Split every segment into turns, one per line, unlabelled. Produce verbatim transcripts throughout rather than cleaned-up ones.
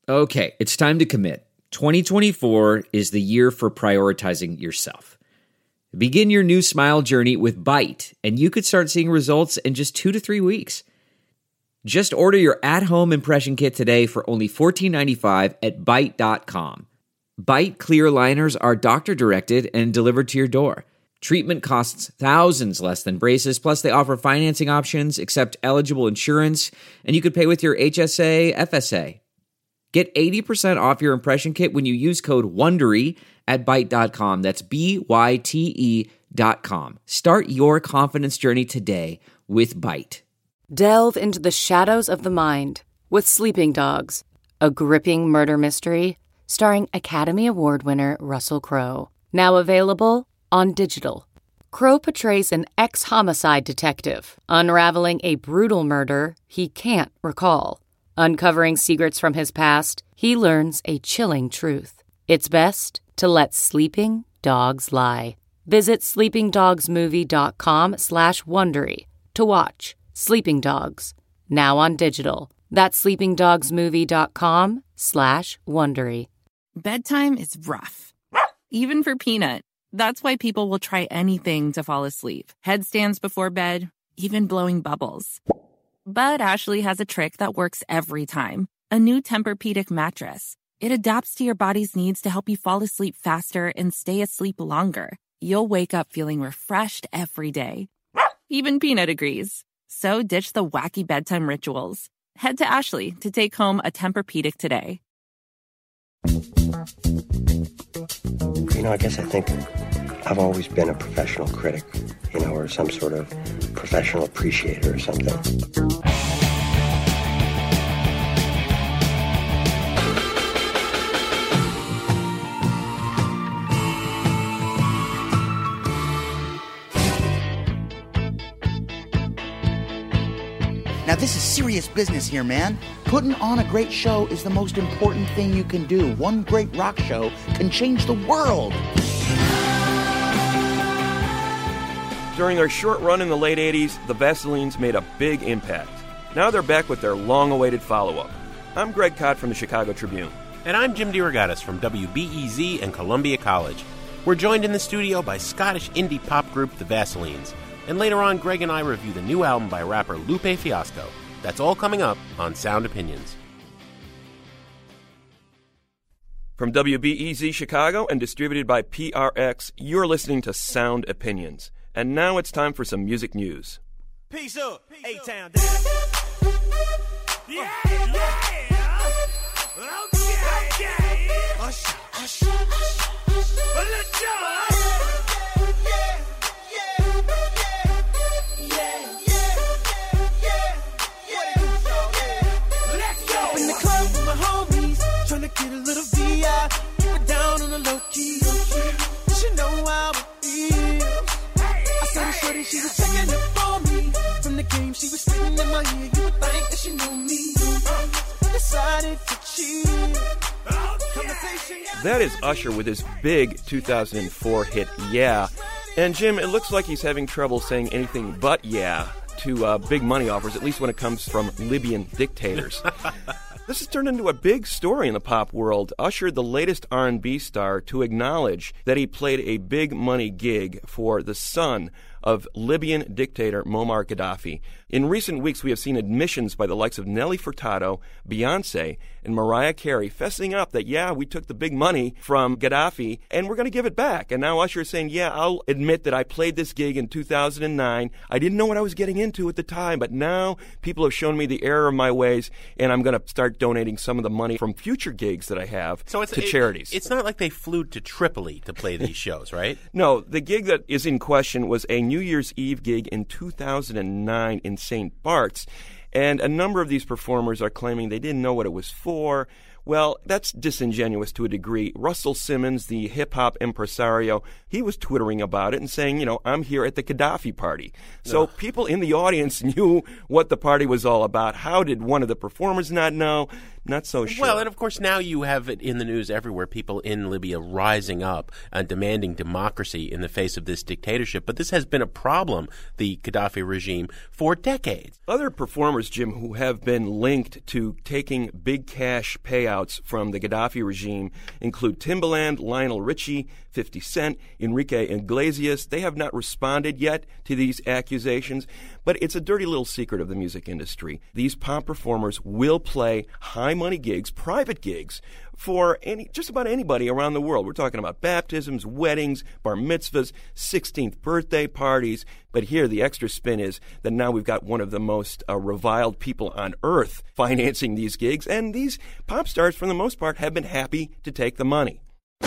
Okay, it's time to commit. twenty twenty-four is the year for prioritizing yourself. Begin your new smile journey with Byte, and you could start seeing results in just two to three weeks. Just order your at-home impression kit today for only fourteen ninety-five at byte dot com. Byte clear aligners are doctor-directed and delivered to your door. Treatment costs thousands less than braces, plus they offer financing options, accept eligible insurance, and you could pay with your H S A, F S A. Get eighty percent off your impression kit when you use code WONDERY at byte dot com. That's B Y T E dot com. Start your confidence journey today with Byte.
Delve into the shadows of the mind with Sleeping Dogs, a gripping murder mystery starring Academy Award winner Russell Crowe. Now available on digital. Crowe portrays an ex-homicide detective unraveling a brutal murder he can't recall. Uncovering secrets from his past, he learns a chilling truth. It's best to let sleeping dogs lie. Visit sleepingdogsmovie.com slash Wondery to watch Sleeping Dogs, now on digital. That's sleepingdogsmovie.com slash Wondery.
Bedtime is rough, even for Peanut. That's why people will try anything to fall asleep. Headstands before bed, even blowing bubbles. But Ashley has a trick that works every time. A new Tempur-Pedic mattress. It adapts to your body's needs to help you fall asleep faster and stay asleep longer. You'll wake up feeling refreshed every day. Even Peanut agrees. So ditch the wacky bedtime rituals. Head to Ashley to take home a Tempur-Pedic today.
You know, I guess I think I've always been a professional critic, you know, or some sort of professional appreciator or something.
Now, this is serious business here, man. Putting on a great show is the most important thing you can do. One great rock show can change the world.
During their short run in the late eighties, the Vaselines made a big impact. Now they're back with their long-awaited follow-up. I'm Greg Cott from the Chicago Tribune.
And I'm Jim DeRogatis from W B E Z and Columbia College. We're joined in the studio by Scottish indie pop group The Vaselines. And later on, Greg and I review the new album by rapper Lupe Fiasco. That's all coming up on Sound Opinions.
From W B E Z Chicago and distributed by P R X, you're listening to Sound Opinions. And now it's time for some music news.
Peace up, A-Town. Yeah, yeah. Okay, okay. Usher, usher, usher, usher. Let's go. Get a little V I, keep it down on the low key. She know how it feels. I saw the shorty, she was checking it for me. From the game, she was spitting in my ear. You would think that she knew me. Decided to cheat.
That is Usher with his big two thousand four hit, Yeah. And Jim, it looks like he's having trouble saying anything but yeah to uh, big money offers, at least when it comes from Libyan dictators. This has turned into a big story in the pop world. Usher, the latest R and B star, to acknowledge that he played a big money gig for the son of Libyan dictator Muammar Gaddafi. In recent weeks, we have seen admissions by the likes of Nelly Furtado, Beyonce, and Mariah Carey fessing up that, yeah, we took the big money from Gaddafi, and we're going to give it back. And now Usher is saying, yeah, I'll admit that I played this gig in two thousand nine. I didn't know what I was getting into at the time, but now people have shown me the error of my ways, and I'm going to start donating some of the money from future gigs that I have
so it's,
to
it,
charities.
It's not like they flew to Tripoli to play these shows, right?
No, the gig that is in question was a New Year's Eve gig in two thousand nine in Saint Bart's, and a number of these performers are claiming they didn't know what it was for. Well, that's disingenuous to a degree. Russell Simmons, the hip-hop impresario, he was twittering about it and saying, you know, I'm here at the Gaddafi party. So Ugh. People in the audience knew what the party was all about. How did one of the performers not know? not so sure.
Well, and of course now you have it in the news everywhere, people in Libya rising up and demanding democracy in the face of this dictatorship. But this has been a problem, the Gaddafi regime, for decades.
Other performers, Jim, who have been linked to taking big cash payouts from the Gaddafi regime include Timbaland, Lionel Richie, fifty Cent, Enrique Iglesias. They have not responded yet to these accusations, but it's a dirty little secret of the music industry. These pop performers will play high-money gigs, private gigs, for any just about anybody around the world. We're talking about baptisms, weddings, bar mitzvahs, sixteenth birthday parties. But here the extra spin is that now we've got one of the most uh, reviled people on earth financing these gigs, and these pop stars, for the most part, have been happy to take the money.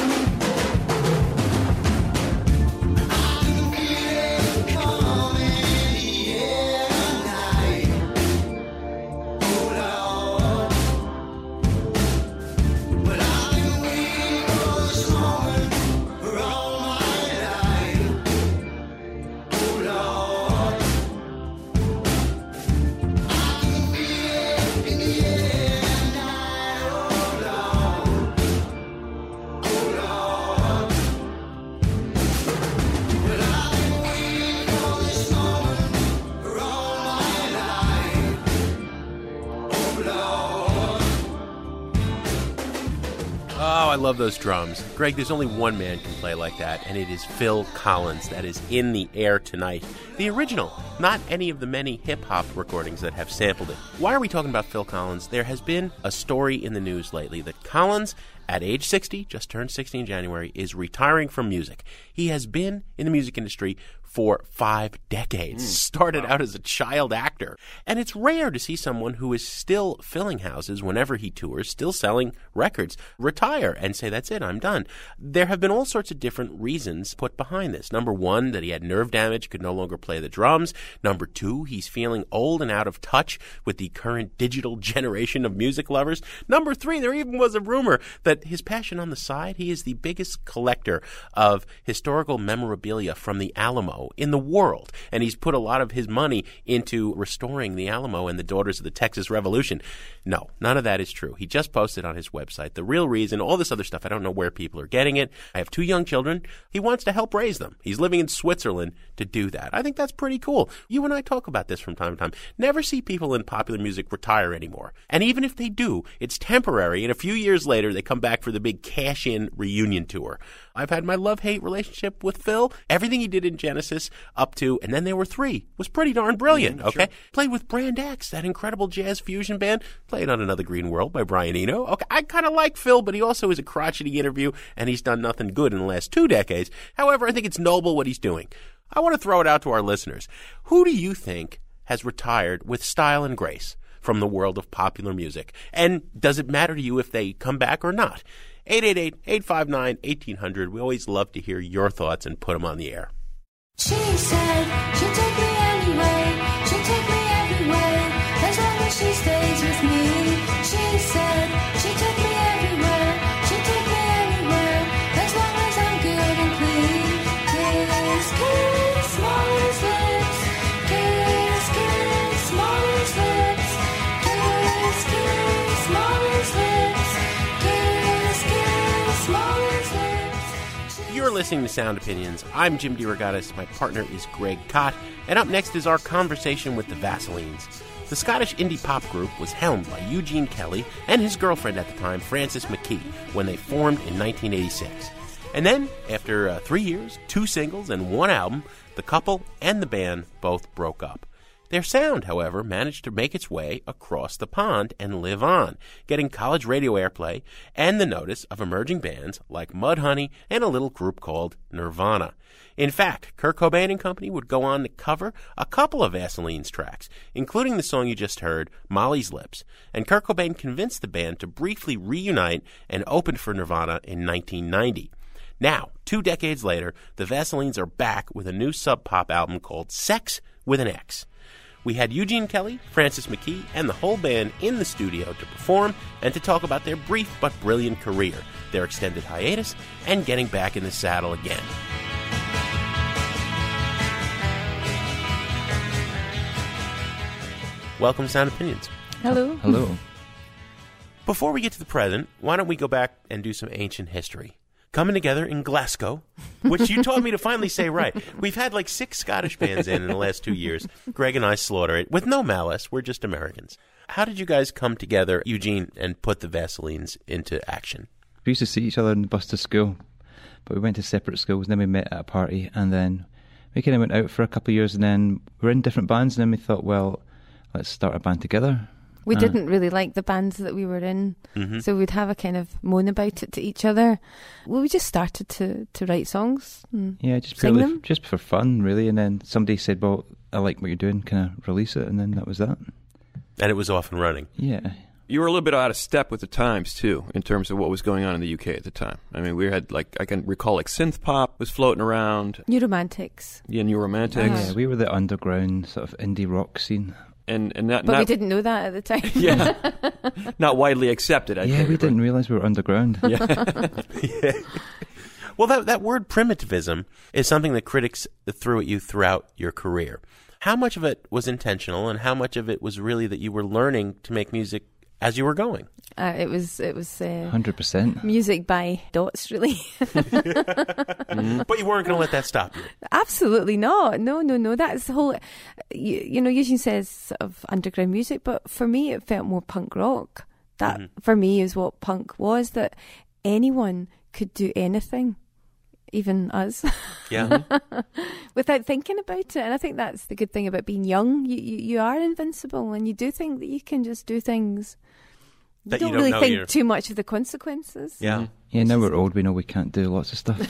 I love those drums. Greg, there's only one man can play like that, and it is Phil Collins that is in the air tonight. The original, not any of the many hip-hop recordings that have sampled it. Why are we talking about Phil Collins? There has been a story in the news lately that Collins, at age sixty, just turned sixty in January, is retiring from music. He has been in the music industry for five decades. Mm, Started wow. out as a child actor. And it's rare to see someone who is still filling houses whenever he tours, still selling records, retire and say, that's it, I'm done. There have been all sorts of different reasons put behind this. Number one, that he had nerve damage, could no longer play the drums. Number two, he's feeling old and out of touch with the current digital generation of music lovers. Number three, there even was a rumor that his passion on the side, he is the biggest collector of historical memorabilia from the Alamo in the world, and he's put a lot of his money into restoring the Alamo and the Daughters of the Texas Revolution. No, none of that is true. He just posted on his website the real reason, all this other stuff. I don't know where people are getting it. I have two young children. He wants to help raise them. He's living in Switzerland to do that. I think that's pretty cool. You and I talk about this from time to time. Never see people in popular music retire anymore. And even if they do, it's temporary, and a few years later they come back for the big cash-in reunion tour. I've had my love-hate relationship with Phil. Everything he did in Genesis up to, and then there were three, was pretty darn brilliant, yeah, okay? Sure. Played with Brand X, that incredible jazz fusion band. Played on Another Green World by Brian Eno. Okay, I kind of like Phil, but he also is a crotchety interview, and he's done nothing good in the last two decades. However, I think it's noble what he's doing. I want to throw it out to our listeners. Who do you think has retired with style and grace from the world of popular music? And does it matter to you if they come back or not? eight eight eight, eight five nine, one eight hundred. We always love to hear your thoughts and put them on the air.
She said she'll take me anyway, she'll take me everywhere, as long as she stays with me. She said she'll take me everywhere, she'll take me anywhere, as long as I'm good and clean. Kiss, kiss, smallest lips, kiss, kiss, smallest lips, kiss, kiss, smallest lips, kiss, kiss, smallest lips.
You're listening to Sound Opinions. I'm Jim DeRogatis. My partner is Greg Kot. And up next is our conversation with the Vaselines. The Scottish indie pop group was helmed by Eugene Kelly and his girlfriend at the time, Frances McKee, when they formed in nineteen eighty-six. And then, after uh, three years, two singles, and one album, the couple and the band both broke up. Their sound, however, managed to make its way across the pond and live on, getting college radio airplay and the notice of emerging bands like Mudhoney and a little group called Nirvana. In fact, Kurt Cobain and company would go on to cover a couple of Vaseline's tracks, including the song you just heard, Molly's Lips, and Kurt Cobain convinced the band to briefly reunite and open for Nirvana in nineteen ninety. Now, two decades later, the Vaselines are back with a new sub-pop album called Sex with an X. We had Eugene Kelly, Frances McKee, and the whole band in the studio to perform and to talk about their brief but brilliant career, their extended hiatus, and getting back in the saddle again. Welcome, Sound Opinions.
Hello.
Hello.
before we get to the present, why don't we go back and do some ancient history? Coming together in Glasgow, which you taught me to finally say right. We've had like six Scottish bands in in the last two years. Greg and I slaughter it with no malice. We're just Americans. How did you guys come together, Eugene, and put the Vaselines into action?
We used to see each other on the bus to school, but we went to separate schools, and then we met at a party, and then we kind of went out for a couple of years, and then we were in different bands, and then we thought, well, let's start a band together.
We
uh,
didn't really like the bands that we were in,
mm-hmm.
so we'd have a kind of moan about it to each other. Well, we just started to, to write songs and
yeah, just
sing
purely,
them.
just for fun, really. And then somebody said, well, I like what you're doing, can I release it? And then that was that.
And it was off and running.
Yeah.
You were a little bit out of step with the times, too, in terms of what was going on in the U K at the time. I mean, we had, like, I can recall, like, synth pop was floating around.
New Romantics.
Yeah, New Romantics.
Uh-huh.
Yeah, we were the underground sort of indie rock scene.
And, and not,
But
not,
we didn't know that at the time.
Yeah. Not widely accepted, I
yeah,
think.
we didn't realise we were underground.
Yeah.
yeah. Well, that, that word primitivism is something that critics threw at you throughout your career. How much of it was intentional, and how much of it was really that you were learning to make music as you were going?
Uh, it was it was uh,
one hundred percent.
music by dots, really.
mm-hmm. But you weren't going to let that stop you.
Absolutely not. No, no, no. That's the whole. You, you know, Eugene says sort of underground music, but for me, it felt more punk rock. That
mm-hmm.
for me is what punk was. That anyone could do anything, even us.
Yeah.
Without thinking about it. And I think that's the good thing about being young. You you, you are invincible, and you do think that you can just do things. You
That
don't,
you don't
really
know
think
you're-
too much of the consequences.
Yeah.
Yeah, now we're old, we know we can't do lots of stuff.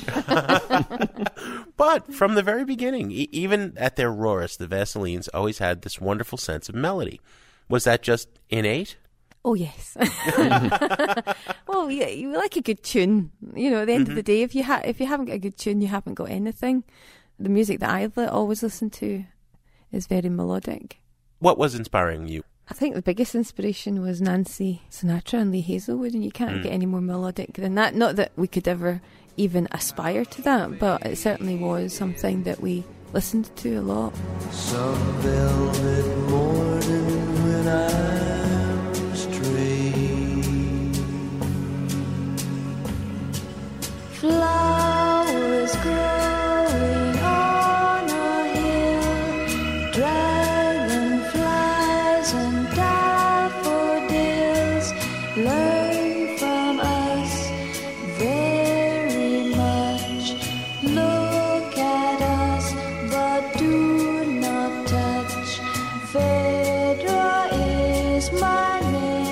But from the very beginning, e- even at their rawest, the Vaselines always had this wonderful sense of melody. Was that just innate?
Oh, yes. Well, yeah, you like a good tune. You know, at the end
Mm-hmm.
of the day, if you ha- if you haven't got a good tune, you haven't got anything. The music that I li- always listen to is very melodic.
What was inspiring you?
I think the biggest inspiration was Nancy Sinatra and Lee Hazelwood, and you can't
Mm.
get any more melodic than that. Not that we could ever even aspire to that, but it certainly was something that we listened to a lot.
Some velvet morning when I'm straight, flowers growing on a hill, dragonflies and daffodils learn from us very much. Look at us, but do not touch. Phaedra is my name.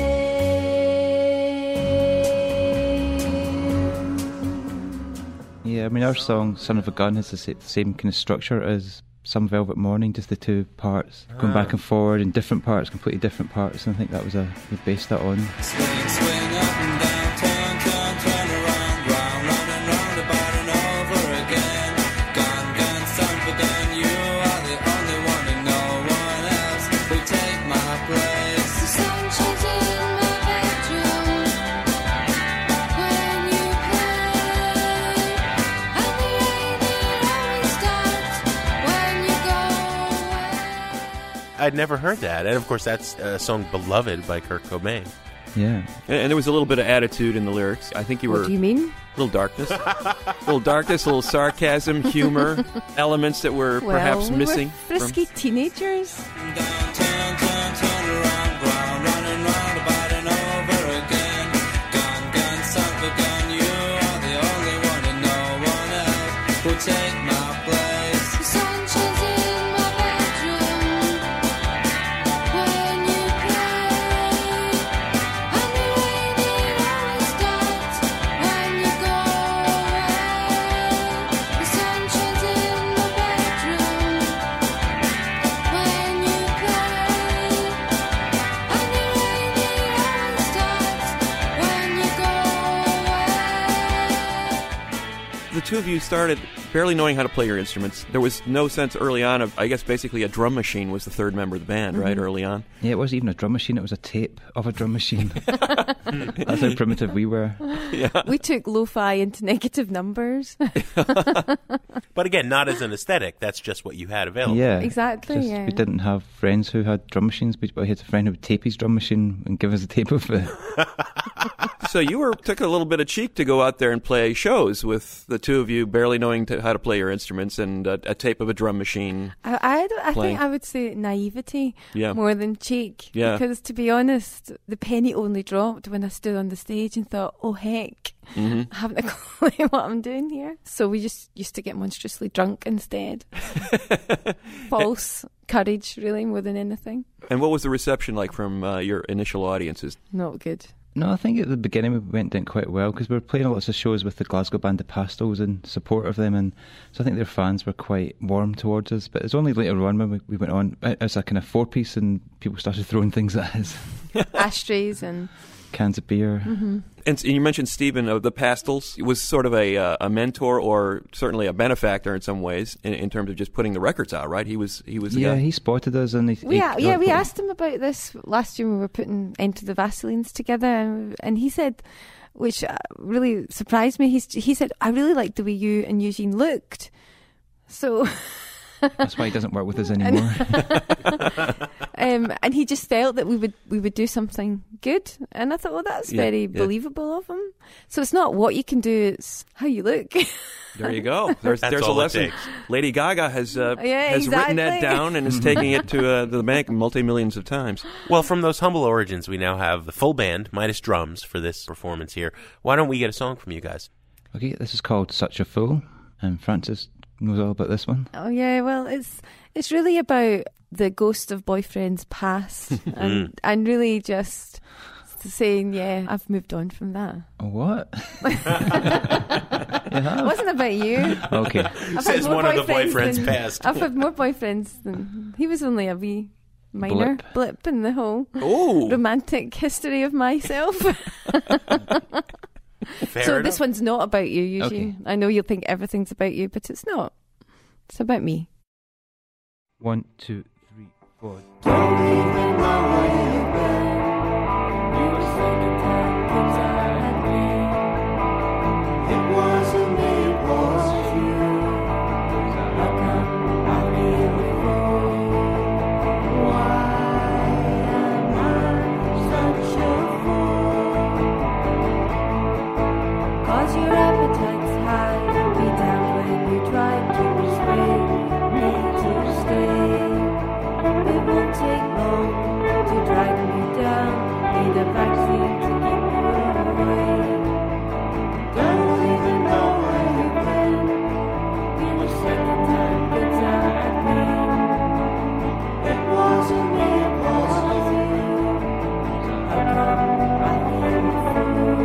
Yeah, I mean, our song, Son of a Gun, has the sa- same kind of structure as Some Velvet Morning, just the two parts going back and forward in different parts, completely different parts, and I think that was a, we based that on.
Swing, swing up and down, turn, turn, turn around, round, round and round, about and over again. Gun, gun, son of a gun, you are the only one and no one else will take my place. The sun shines in my bedroom when you play, and the rain it always starts when you go away.
I'd never heard that. And, of course, that's a song beloved by Kurt Cobain.
Yeah.
And, and there was a little bit of attitude in the lyrics. I think you were
What do you mean?
a little darkness. A little darkness, a little sarcasm, humor, elements that were
Well,
perhaps
we
missing.
were frisky teenagers.
Down, turn, turn, turn around, round, round and round, about and over again. Gun, gun, son of a gun, you are the only one and no one else will take my place. The sun shines in my bedroom when you play, and the rain it always starts when you go away. The sun shines in my bedroom when you play,
the two of you started barely knowing how to play your instruments. There was no sense early on of, I guess, basically a drum machine was the third member of the band, mm-hmm. right, early on?
Yeah, it wasn't even a drum machine, it was a tape of a drum machine. That's how primitive we were.
Yeah.
We took lo-fi into negative numbers.
But again, not as an aesthetic, that's just what you had available.
Yeah,
exactly.
Just,
yeah.
We didn't have friends who had drum machines, but we had a friend who would tape his drum machine and give us a tape of it.
So you were took a little bit of cheek to go out there and play shows with the two of you barely knowing to, how to play your instruments and a, a tape of a drum machine.
I, I, I think I would say naivety
yeah.
more than cheek.
Yeah.
Because to be honest, the penny only dropped when I stood on the stage and thought, oh heck, mm-hmm. I haven't a clue what I'm doing here. So we just used to get monstrously drunk instead. False courage, really, more than anything.
And what was the reception like from uh, your initial audiences?
Not good.
No, I think at the beginning we went down quite well because we were playing lots of shows with the Glasgow band The Pastels in support of them, and so I think their fans were quite warm towards us. But it's only later on when we, we went on as a kind of four-piece and people started throwing things at us.
Ashtrays and
cans of beer.
Mm-hmm.
And you mentioned Stephen of The Pastels. He was sort of a uh, a mentor or certainly a benefactor in some ways in, in terms of just putting the records out, right? He was he was the
yeah
guy.
He spotted us and he,
we,
he,
yeah
he,
we asked him about this last year when we were putting Enter the Vaselines together, and, and he said, which really surprised me, he's, he said, I really liked the way you and Eugene looked. So
that's why he doesn't work with us anymore.
um, and he just felt that we would we would do something good, and I thought, well, that's
yeah,
very
yeah.
believable of him. So it's not what you can do; it's how you look.
There you go. There's
That's
there's a
all it
lesson.
takes.
Lady Gaga has uh,
Yeah,
has written that
exactly.
down and is taking it to uh, the bank multi millions of times.
Well, from those humble origins, we now have the full band minus drums for this performance here. Why don't we get a song from you guys?
Okay, this is called Such a Fool, and Francis knows all about this one.
Oh yeah, well, it's it's really about the ghost of boyfriends past, and and really just saying, yeah, I've moved on from that.
What?
It wasn't about you.
Okay.
I've
Says
had more
one of the
boyfriends
boyfriends
than-
past.
I've had more boyfriends than he was. Only a wee minor
Blip.
blip in the whole
Ooh.
romantic history of myself.
Fair
so
enough.
this one's not about you, Eugene.
Okay.
I know you'll think everything's about you, but it's not. It's about me.
One, two, three, four.
Cause your appetite's high, be down when you try to persuade me to stay. It won't take long to drag me down, need a vaccine to keep you away. Don't even know where you've been, you're the second time gets out at me. It wasn't me, it was you. How come I feel the fool?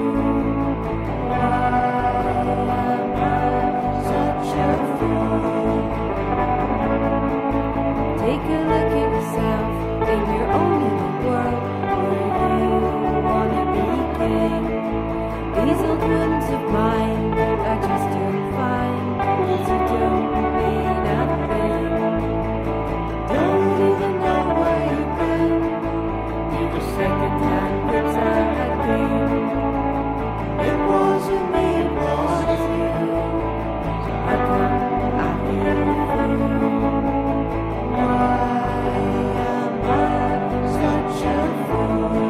Take a look at yourself in your own little world where you wanna be king. These old wounds of mine are just doing fine, cause you don't mean a thing. Don't even know where you've been, you're the second hand that's out again. It wasn't me, it was you. How come I feel the fool? Why am I such a fool?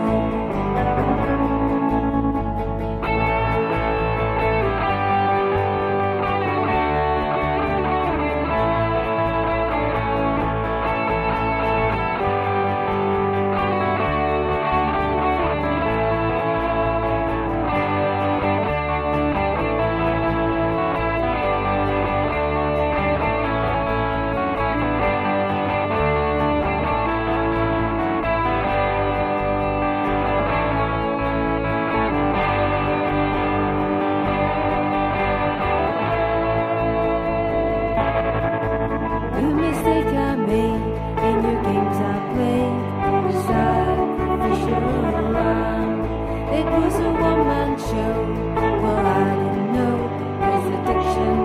The mistake I made in your games I played was artificial around. It was a one-man show. Well, I didn't know there's addiction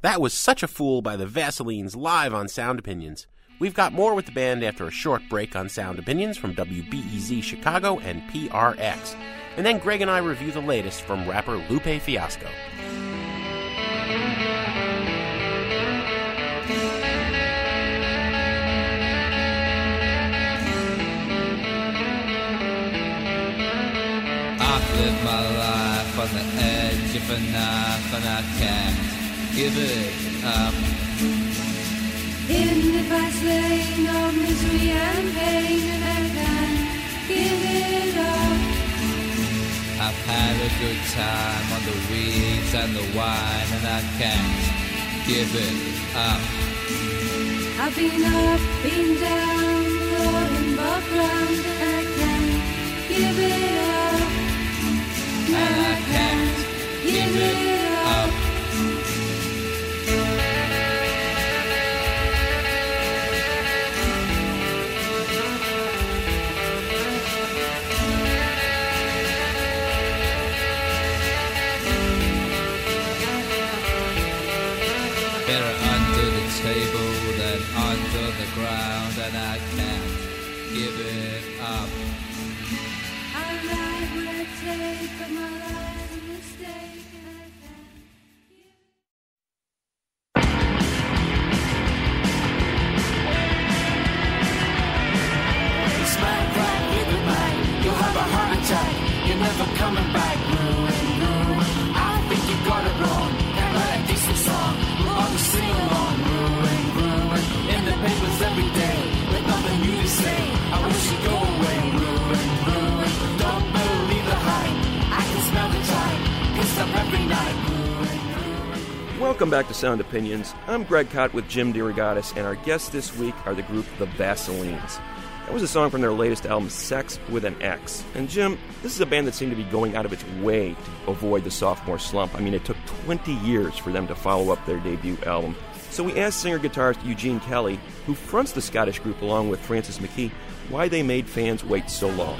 That was Such a Fool by the Vaselines live on Sound Opinions. We've got more with the band after a short break on Sound Opinions from W B E Z Chicago and P R X. And then Greg and I review the latest from rapper Lupe Fiasco.
I've lived my life on the edge of a knife and I can't give it up.
In the fast lane of misery and pain, and I can't give it up.
I've had a good time on the weeds and the wine, and I can't give it up.
I've been up, been down, floating above ground, and I can't give it up.
And I can't give it up. Better under the table than under the ground, and I can't give it up.
I ride where I take, but my life's a mistake, and I can't.
Smack right with the mic, you'll have a heart attack. You're never coming back. Ruin, ruin. I think you got it wrong. Can't write a decent song. We'll all be singing along. Ruin, ruin. In the papers every day, with nothing new to say. I wish you'd go away. Ruin, ruin. Don't believe the hype. I can smell the time. Pissed up every night. Ruin, ruin.
Welcome back to Sound Opinions. I'm Greg Kot with Jim DeRogatis, and our guests this week are the group The Vaselines. That was a song from their latest album, Sex with an X. And Jim, this is a band that seemed to be going out of its way to avoid the sophomore slump. I mean, it took twenty years for them to follow up their debut album. So we asked singer-guitarist Eugene Kelly, who fronts the Scottish group along with Francis McKee, why they made fans wait so long.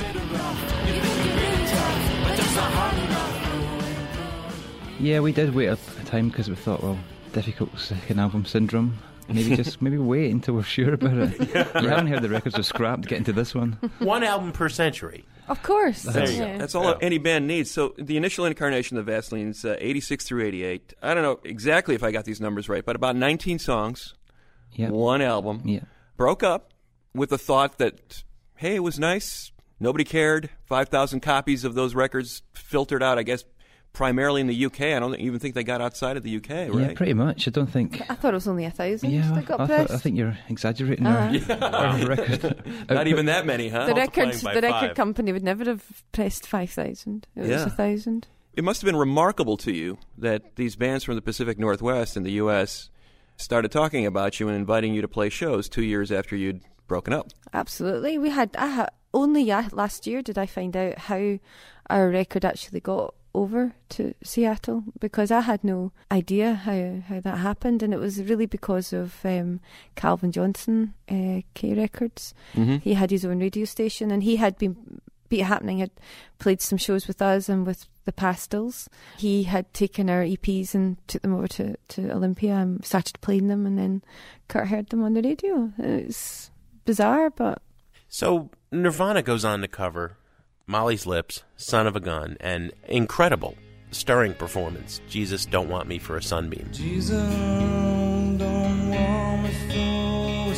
Yeah, we did wait a, a time because we thought, well, difficult second album syndrome. Maybe just maybe wait until we're sure about it. yeah, you right. haven't heard the records are scrapped, get into this one.
One album per century.
Of course.
There you
yeah.
go. That's all yeah. any band needs. So the initial incarnation of the Vaselines, uh, eighty-six through eighty-eight. I don't know exactly if I got these numbers right, but about nineteen songs,
yep.
one album.
Yeah.
Broke up with the thought that, hey, it was nice. Nobody cared. five thousand copies of those records filtered out, I guess, primarily in the U K. I don't even think they got outside of the U K, right?
Yeah, pretty much. I don't think...
I thought it was only a thousand
yeah,
that got
I,
pressed.
Thought, I think you're exaggerating
uh-huh.
our, our record.
Not even that many, huh?
The record, the record
five.
company would never have pressed five thousand. It
yeah.
was a thousand.
It must have been remarkable to you that these bands from the Pacific Northwest in the U S started talking about you and inviting you to play shows two years after you'd broken up.
Absolutely. We had... I had only yeah, last year did I find out how our record actually got over to Seattle, because I had no idea how, how that happened, and it was really because of um, Calvin Johnson, uh, K Records.
Mm-hmm.
He had his own radio station, and he had been Beat It Happening had played some shows with us and with the Pastels. He had taken our E Ps and took them over to, to Olympia and started playing them, and then Kurt heard them on the radio. It's bizarre, but...
So Nirvana goes on to cover Molly's Lips, Son of a Gun, and incredible, stirring performance, Jesus Don't Want Me for a Sunbeam.
Jesus don't want me for a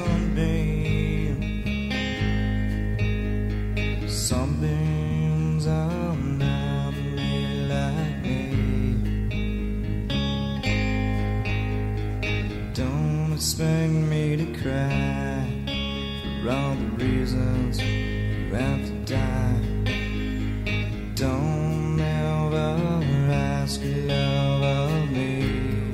sunbeam. Sunbeams are not made like me. Don't expect me to cry for all the reasons you have to die. Don't ever ask love of me.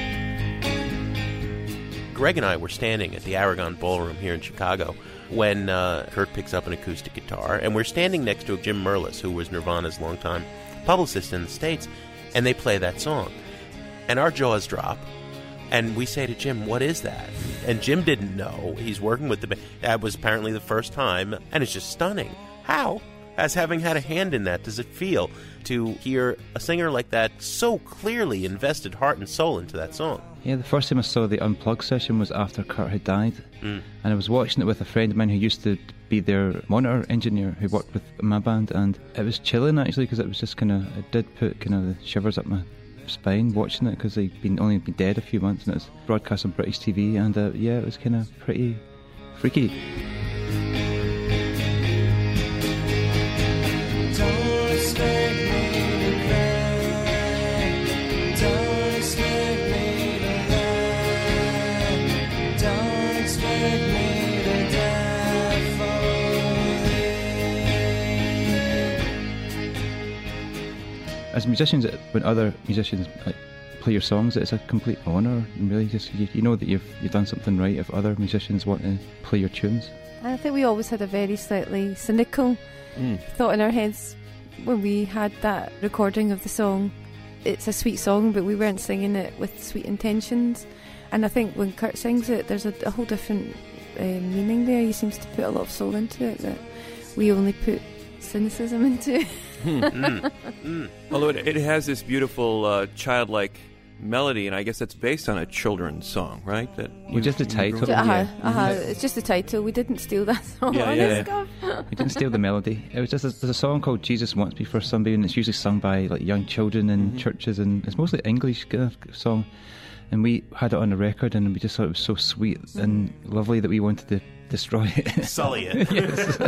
Greg and I were standing at the Aragon Ballroom here in Chicago when uh, Kurt picks up an acoustic guitar, and we're standing next to Jim Merlis, who was Nirvana's longtime publicist in the States, and they play that song. And our jaws drop, and we say to Jim, what is that? And Jim didn't know. He's working with the band. That was apparently the first time, and it's just stunning. How? as having had a hand in that, does it feel to hear a singer like that so clearly invested heart and soul into that song?
Yeah, the first time I saw the Unplugged session was after Kurt had died. Mm. And I was watching it with a friend of mine who used to be their monitor engineer who worked with my band, and it was chilling actually, because it was just kind of, it did put kind of the shivers up my spine watching it, because he'd been only been dead a few months and it was broadcast on British T V, and uh, yeah, it was kind of pretty freaky.
Don't expect me to cry. Don't expect me to lie. Don't expect me to die for you.
As musicians, when other musicians like, play your songs, it's a complete honour, and really just you, you know that you've you've done something right if other musicians want to play your tunes.
I think we always had a very slightly cynical mm. thought in our heads when we had that recording of the song. It's a sweet song, but we weren't singing it with sweet intentions. And I think when Kurt sings it, there's a, a whole different uh, meaning there. He seems to put a lot of soul into it that we only put cynicism into.
mm. Mm. Although it, it has this beautiful uh, childlike melody, and I guess that's based on a children's song, right? That
well, just the title.
Uh-huh,
yeah.
uh-huh. It's just the title. We didn't steal that song.
Yeah, yeah,
yeah.
We didn't steal the melody. It was just a, there's a song called Jesus Wants Me for Somebody, and it's usually sung by like young children in mm-hmm. churches, and it's mostly English kind of song. And we had it on the record, and we just thought it was so sweet and lovely that we wanted to destroy it,
sully it.
Yes.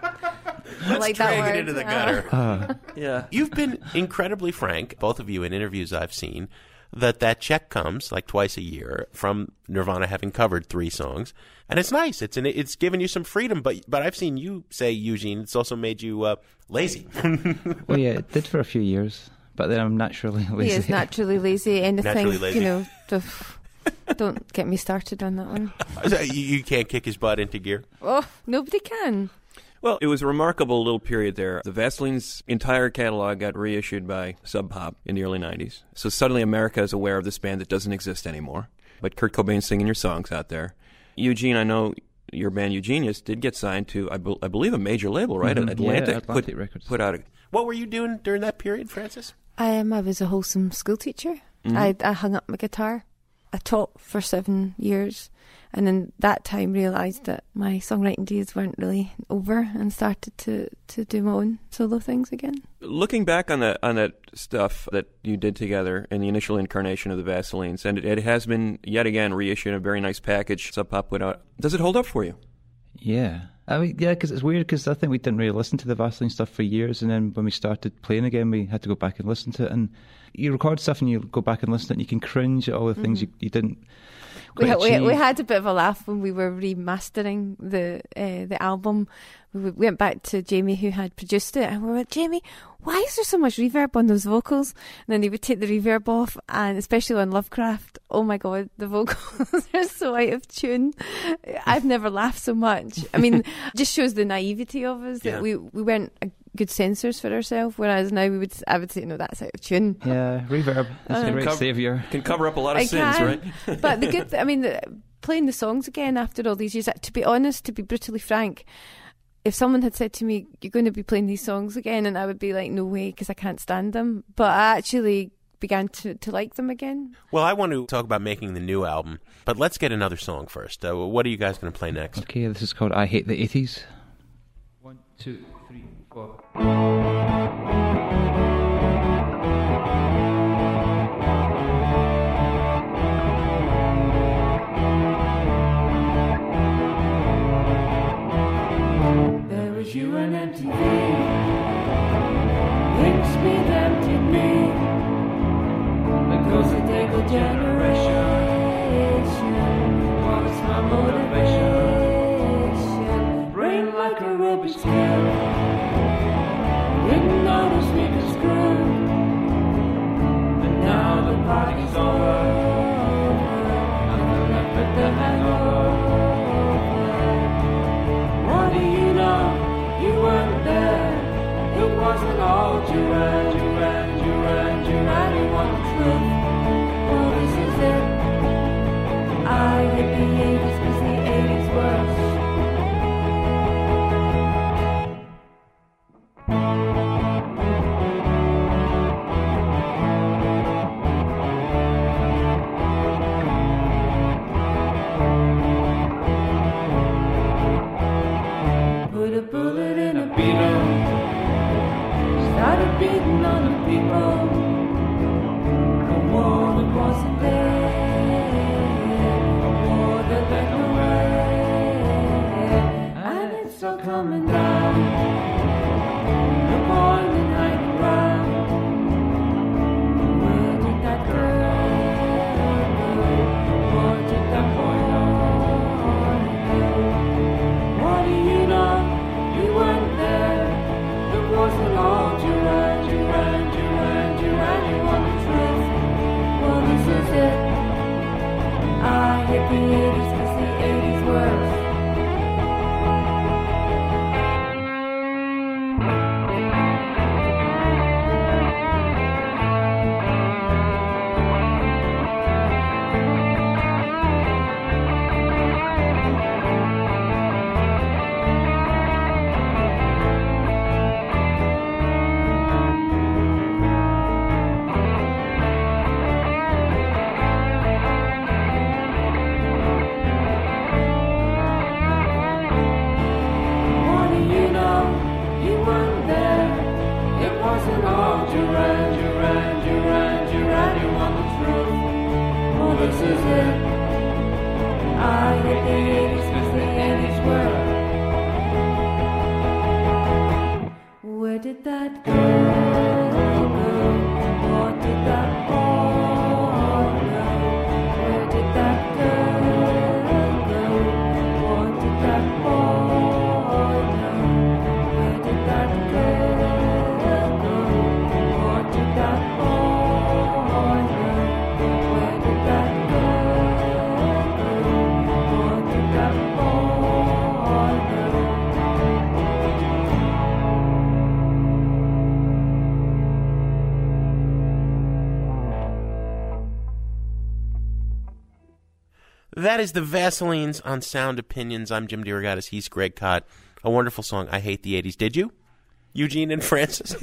Let's
like
drag
that
it
word.
into the
Yeah.
gutter.
Uh,
yeah.
You've been incredibly frank, both of you, in interviews I've seen, that that check comes like twice a year from Nirvana having covered three songs, and it's nice. It's an, it's given you some freedom, but but I've seen you say, Eugene, it's also made you uh, lazy.
Well, yeah, it did for a few years, but then I'm naturally lazy.
He is naturally lazy. Anything,
Naturally lazy.
you know. Don't, don't get me started on that one.
you, you can't kick his butt into gear.
Oh, nobody can.
Well, it was a remarkable little period there. The Vaseline's entire catalog got reissued by Sub Pop in the early nineties. So suddenly America is aware of this band that doesn't exist anymore. But Kurt Cobain's singing your songs out there. Eugene, I know your band Eugenius did get signed to, I, be- I believe, a major label, right?
Mm-hmm.
Atlantic,
yeah, Atlantic
put,
Records.
Put out a...
What were you doing during that period, Francis?
Um, I was a wholesome school teacher.
Mm-hmm.
I, I hung up my guitar. I taught for seven years. And in that time realised that my songwriting days weren't really over and started to, to do my own solo things again.
Looking back on that on that stuff that you did together in the initial incarnation of the Vaselines, and it, it has been yet again reissued in a very nice package Sub Pop put out. Does it hold up for you?
Yeah. I mean, yeah, because it's weird, because I think we didn't really listen to the Vaseline stuff for years, and then when we started playing again, we had to go back and listen to it. And you record stuff and you go back and listen to it, and you can cringe at all the things mm-hmm. you, you didn't
We,
quite
we
achieve.
we had a bit of a laugh when we were remastering the uh, the album. We went back to Jamie, who had produced it, and we were like, Jamie, why is there so much reverb on those vocals? And then he would take the reverb off, and especially on Lovecraft, oh my God, the vocals are so out of tune. I've never laughed so much. I mean, it just shows the naivety of us that
Yeah.
we, we weren't a good censors for ourselves, whereas now we would I would say, no, that's out of tune.
Yeah, reverb. That's
Uh,
a great
Cover-
saviour.
Can cover up a lot of
I
sins,
can.
right?
But the good, th- I mean, the, playing the songs again after all these years, to be honest, to be brutally frank, if someone had said to me, you're going to be playing these songs again, and I would be like, no way, because I can't stand them. But I actually began to, to like them again.
Well, I want to talk about making the new album, but let's get another song first. Uh, what are you guys going to play next?
Okay, this is called I Hate the eighties. One, two, three, four.
There was you and M T V. Pink speed emptied me. Because the Diggle generation was my motivation. Brain like a Rubik's cube. Didn't notice we could screw. But now the party's over. Nothing left but the hangover. What do you know? You weren't there. It wasn't all Duran, Duran, Duran, Duran. You want the truth? Well, this is this is it. I hit the eighties cause the eighties were. Where did that girl go? What did that boy know? Where did that girl go? What did that boy know? Where did that girl go? What did that boy know? Where did that girl go? What did that boy know?
That is the Vaselines on Sound Opinions. I'm Jim DeRogatis. He's Greg Kot. A wonderful song. I hate the eighties. Did you? Eugene and Francis?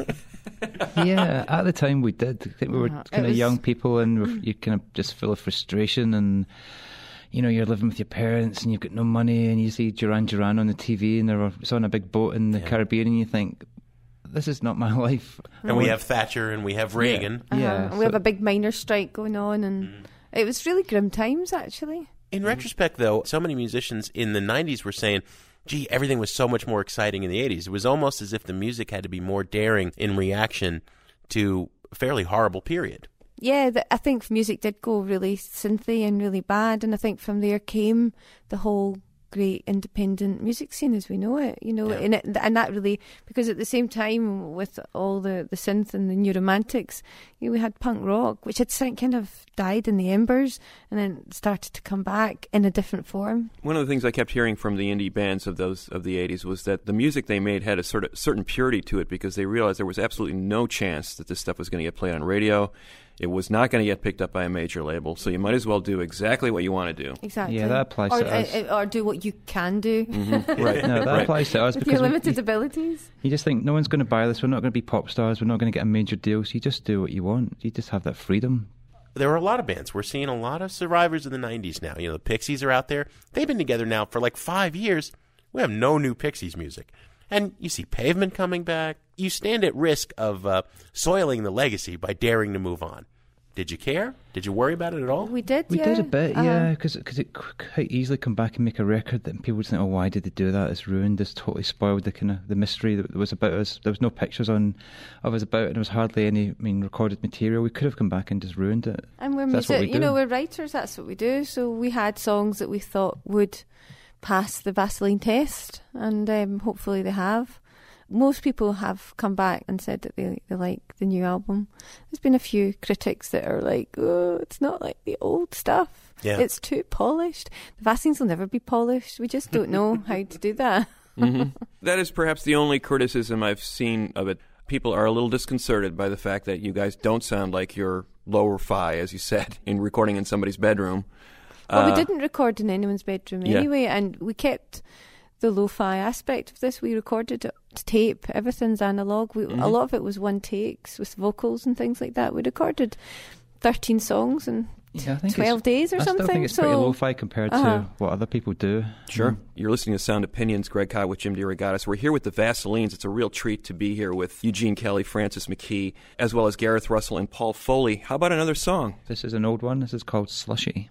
Yeah, at the time we did. I think we were
Uh,
kind
it
of
was-
young people and we're- you're kind of just full of frustration and, you know, you're living with your parents and you've got no money and you see Duran Duran on the T V and they're it's on a big boat in the
Yeah.
Caribbean and you think, this is not my life.
And we have Thatcher and we have Reagan.
Uh-huh.
Yeah,
And
so-
we have a big miners' strike going on, and
Mm.
it was really grim times, actually.
In retrospect, though, so many musicians in the nineties were saying, gee, everything was so much more exciting in the eighties. It was almost as if the music had to be more daring in reaction to a fairly horrible period.
Yeah, the, I think music did go really synthy and really bad, and I think from there came the whole great independent music scene as we know it, you know,
Yeah.
and, it, and that really, because at the same time with all the, the synth and the new romantics, you know, we had punk rock, which had si- kind of died in the embers and then started to come back in a different form.
One of the things I kept hearing from the indie bands of those of the eighties was that the music they made had a sort of certain purity to it because they realized there was absolutely no chance that this stuff was going to get played on radio. It was not going to get picked up by a major label, so you might as well do exactly what you want to do.
Exactly.
Yeah, that applies
or,
to us.
uh, or do what you can do.
Right.
No, that
Right.
applies to us
With
because
your
we-
limited
you,
abilities.
you just think no one's going to buy this. We're not going to be pop stars. We're not going to get a major deal. So you just do what you want. You just have that freedom.
There are a lot of bands. We're seeing a lot of survivors of the nineties now. You know, the Pixies are out there. They've been together now for like five years. We have no new Pixies music. And you see Pavement coming back. You stand at risk of uh, soiling the legacy by daring to move on. Did you care? Did you worry about it at all?
We did,
We
yeah.
did a bit,
Uh-huh.
yeah, because it could quite easily come back and make a record that people would think, oh, why did they do that? It's ruined. It's totally spoiled the kind of the mystery that was about us. There was no pictures on of us about it. And there was hardly any, I mean, recorded material. We could have come back and just ruined it.
And we're
That's what
music,
we
you know,
do.
we're writers. That's what we do. So we had songs that we thought would pass the Vaseline test, and um, hopefully they have. Most people have come back and said that they they like the new album. There's been a few critics that are like, "Oh, it's not like the old stuff.
Yeah.
It's too polished." The Vaselines will never be polished. We just don't know how to do that.
Mhm. That is perhaps the only criticism I've seen of it. People are a little disconcerted by the fact that you guys don't sound like you're lower-fi, as you said, in recording in somebody's bedroom.
Well,
Uh,
we didn't record in anyone's bedroom
yeah.
anyway, and we kept the lo-fi aspect of this. We recorded it to tape. Everything's analog. We,
Mhm.
A lot of it was one takes with vocals and things like that. We recorded thirteen songs in
Yeah, I think
twelve
it's,
days or
I
something.
still think it's
so
pretty lo-fi compared
Uh-huh.
to what other people do.
Sure. You're listening to Sound Opinions. Greg Kot with Jim DeRogatis. We're here with the Vaselines. It's a real treat to be here with Eugene Kelly, Francis McKee, as well as Gareth Russell and Paul Foley. How about another song?
This is an old one. This is called Slushy.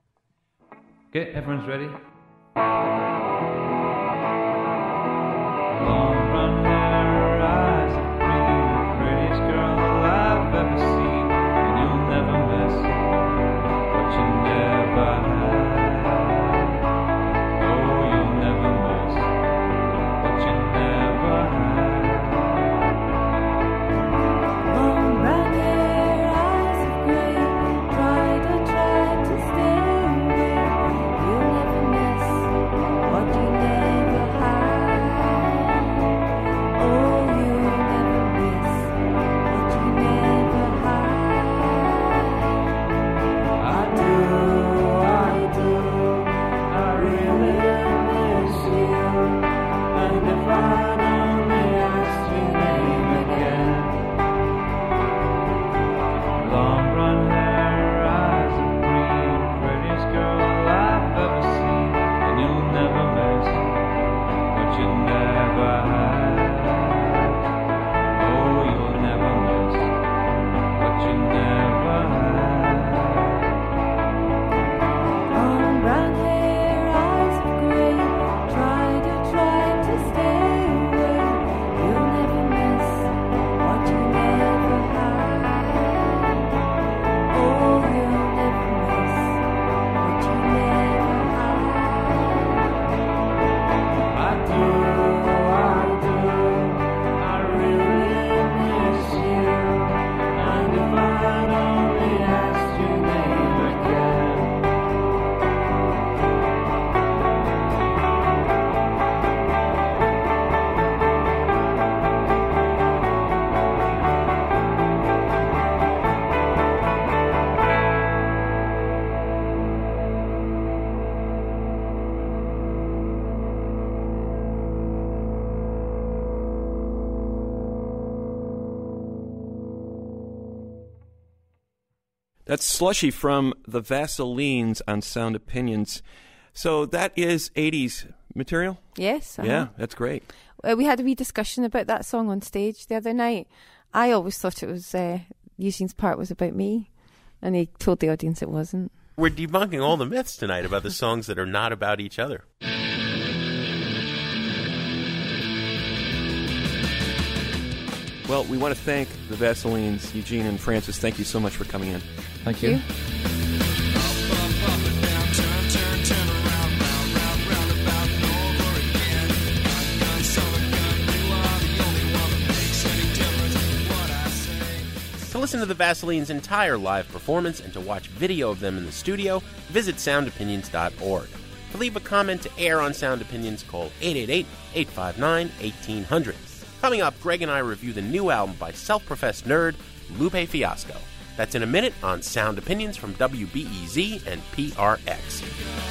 Okay, everyone's ready? Long blonde hair, eyes of green, prettiest girl I've ever seen, and you'll never miss what you never had. Oh, you'll never miss what you never had.
Long brown hair, eyes of grey, try to try to stay away. You'll never miss what you never had.
That's Slushy from the Vaselines on Sound Opinions. So that is eighties material?
Yes. Uh-huh.
Yeah, that's great.
Uh, we had a wee discussion about that song on stage the other night. I always thought it was, uh, Eugene's part was about me, and he told the audience it wasn't.
We're debunking all the myths tonight about the songs that are not about each other.
Well, we want to thank the Vaselines, Eugene and Francis. Thank you so much for coming in.
Thank you.
To listen to the Vaselines' entire live performance and to watch video of them in the studio, visit sound opinions dot org. To leave a comment to air on Sound Opinions, call eight eight eight, eight five nine, one eight zero zero. Coming up, Greg and I review the new album by self-professed nerd Lupe Fiasco. That's in a minute on Sound Opinions from W B E Z and P R X.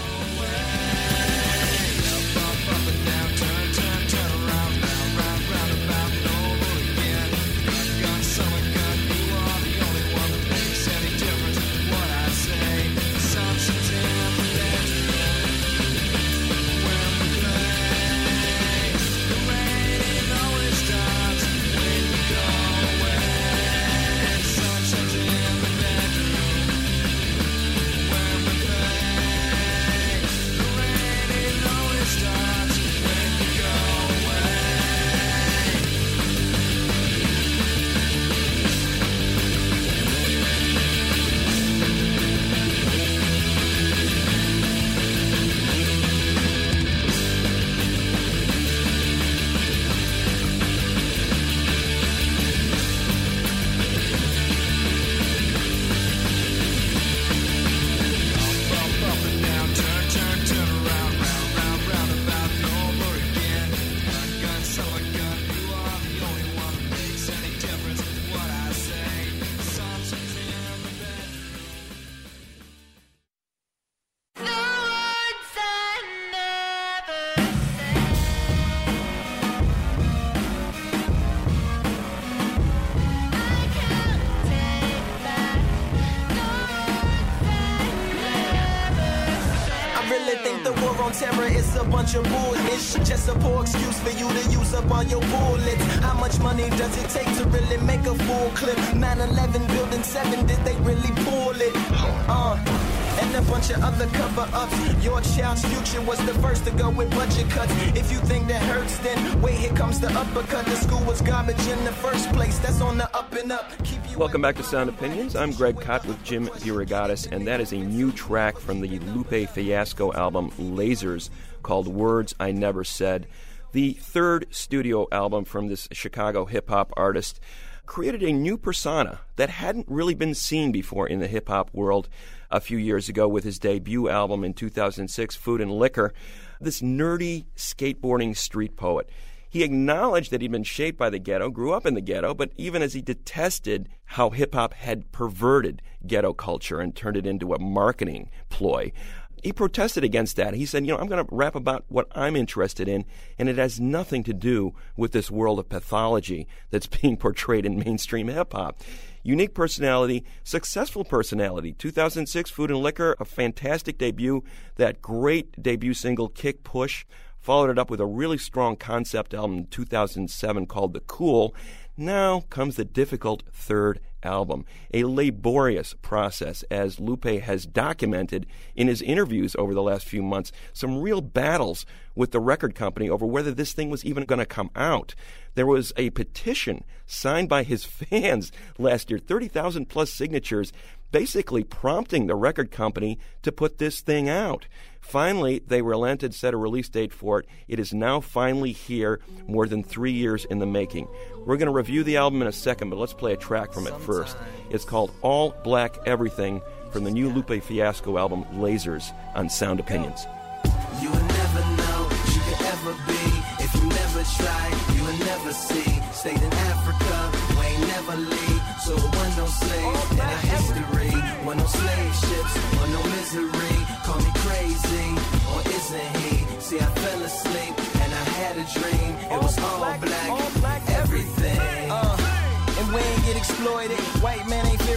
Terror is a bunch of bullshit. Just a poor excuse for you to use up all your bullets. How much money does it take to really make a full clip? nine eleven building seven, did they really pull it? Uh, and a bunch of other cover-ups. Your child's future was the first to go with budget cuts. If you think that hurts, then wait, here comes the uppercut. The school was garbage in the first place. That's on the up and up. Keep you
Welcome back to Sound Opinions. I'm Greg Kot with Jim DeRogatis, and that is a new track from the Lupe Fiasco album Lasers called Words I Never Said. The third studio album from this Chicago hip-hop artist created a new persona that hadn't really been seen before in the hip-hop world a few years ago with his debut album in two thousand six, Food and Liquor, this nerdy skateboarding street poet. He acknowledged that he'd been shaped by the ghetto, grew up in the ghetto, but even as he detested how hip-hop had perverted ghetto culture and turned it into a marketing ploy, he protested against that. He said, you know, I'm going to rap about what I'm interested in, and it has nothing to do with this world of pathology that's being portrayed in mainstream hip-hop. Unique personality, successful personality. two thousand six, Food and Liquor, a fantastic debut. That great debut single, Kick Push, followed it up with a really strong concept album in two thousand seven called The Cool. Now comes the difficult third album, a laborious process, as Lupe has documented in his interviews over the last few months, some real battles with the record company over whether this thing was even going to come out. There was a petition signed by his fans last year, thirty thousand plus signatures, basically prompting the record company to put this thing out. Finally, they relented, set a release date for it. It is now finally here, more than three years in the making. We're going to review the album in a second, but let's play a track from it first. It's called All Black Everything from the new Lupe Fiasco album, Lasers, on Sound Opinions.
You will never know what you could ever be. If you never try, you will never see. Stayed in Africa, we ain't never leave. So it wasn't no slave in our history. Wasn't no slave ships, wasn't no misery. Call me crazy, or isn't he? See, I fell asleep, and I had a dream. It was all black, all black everything. Uh, and we ain't get exploited. White man ain't fearing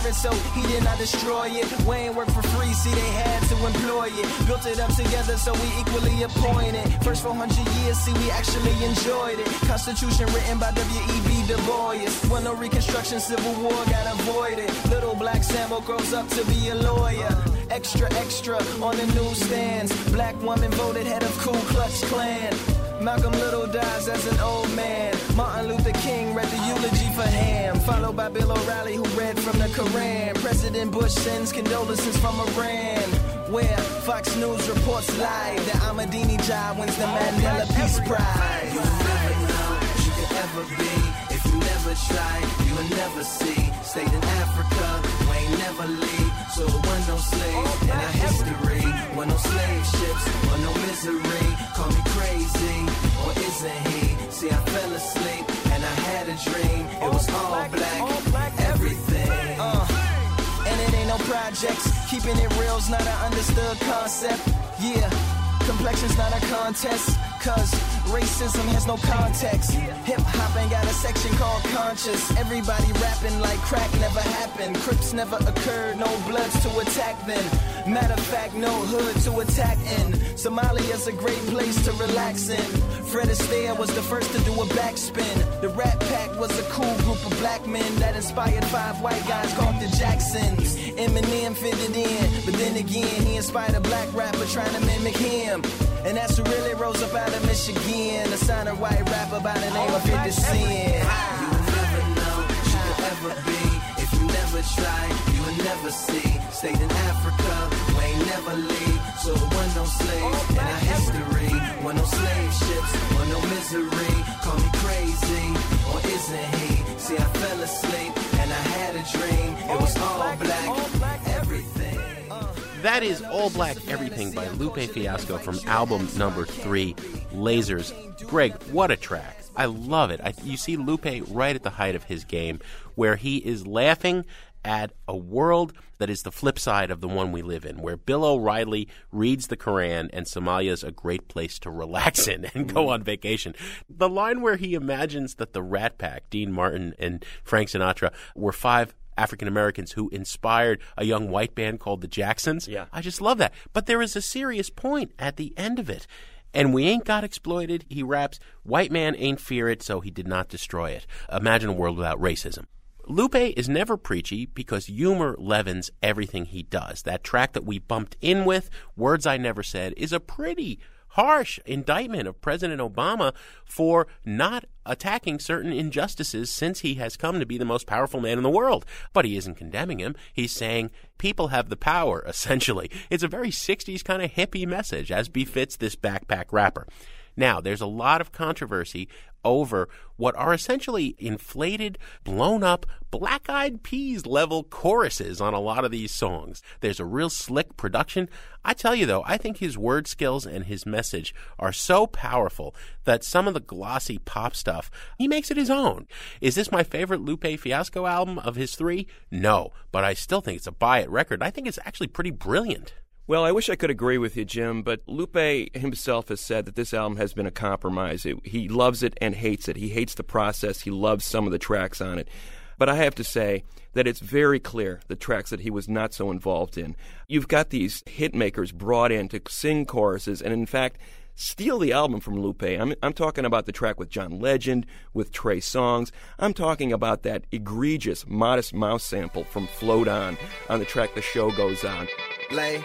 it, so he did not destroy it. We ain't work for free, see they had to employ it. Built it up together, so we equally appointed. First four hundred years, see we actually enjoyed it. Constitution written by W E B Du Bois. When no Reconstruction, Civil War got avoided. Little black Sambo grows up to be a lawyer. Extra, extra on the newsstands. Black woman voted head of Ku Klux Klan. Malcolm Little dies as an old man. Martin Luther King read the eulogy for him, followed by Bill O'Reilly who read from the Koran. President Bush sends condolences from Iran, where Fox News reports live that Ahmadinejad wins the Mandela Peace Prize.
You never know what you could ever be. If you never try, you will never see. Stayed in Africa, we ain't never leave. So there was no slaves in our history. Were no slave ships, or no misery. Call me crazy, or isn't he? See, I fell asleep, and I had a dream. It was all black, everything.
Uh, and it ain't no projects. Keeping it real's not an understood concept. Yeah, complexion's not a contest. Cause racism has no context. Hip-hop ain't got a section called conscious. Everybody rapping like crack never happened. Crips never occurred, no bloods to attack then. Matter of fact, no hood to attack in. Somalia's a great place to relax in. Fred Astaire was the first to do a backspin. The Rat Pack was a cool group of black men that inspired five white guys called the Jacksons. Eminem fitted in, but then again, he inspired a black rapper trying to mimic him. And that's who really rose up out of Michigan, a signed white rapper by the name of fifty Cent.
You will never know what you could ever be. If you never try, you will never see. Stayed in Africa, we ain't never leave. So there was no slaves in our history. Were no slave ships, or no misery. Call me crazy, or isn't he? See, I fell asleep, and I had a dream. It was all black, everything.
That is All Black Everything by Lupe Fiasco from album number three, Lasers. Greg, what a track. I love it. I, you see Lupe right at the height of his game, where he is laughing at a world that is the flip side of the one we live in, where Bill O'Reilly reads the Quran and Somalia is a great place to relax in and go on vacation. The line where he imagines that the Rat Pack, Dean Martin and Frank Sinatra, were five African Americans who inspired a young white band called the Jacksons.
Yeah.
I just love that. But there is a serious point at the end of it. And we ain't got exploited. He raps, white man ain't fear it, so he did not destroy it. Imagine a world without racism. Lupe is never preachy because humor leavens everything he does. That track that we bumped in with, Words I Never Said, is a pretty harsh indictment of President Obama for not attacking certain injustices since he has come to be the most powerful man in the world. But he isn't condemning him. He's saying people have the power, essentially. It's a very sixties kind of hippie message, as befits this backpack rapper. Now, there's a lot of controversy over what are essentially inflated, blown-up, Black-Eyed Peas level choruses on a lot of these songs. There's a real slick production. I tell you, though, I think his word skills and his message are so powerful that some of the glossy pop stuff, he makes it his own. Is this my favorite Lupe Fiasco album of his three? No, but I still think it's a buy-it record. I think it's actually pretty brilliant.
Well, I wish I could agree with you, Jim, but Lupe himself has said that this album has been a compromise. It, he loves it and hates it. He hates the process. He loves some of the tracks on it. But I have to say that it's very clear the tracks that he was not so involved in. You've got these hit makers brought in to sing choruses and, in fact, steal the album from Lupe. I'm, I'm talking about the track with John Legend, with Trey Songz. I'm talking about that egregious Modest Mouse sample from Float On on the track The Show Goes On.
Lay.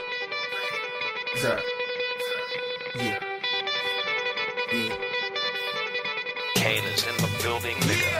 Sir. Yeah. Yeah.
Kane is in the building, nigga.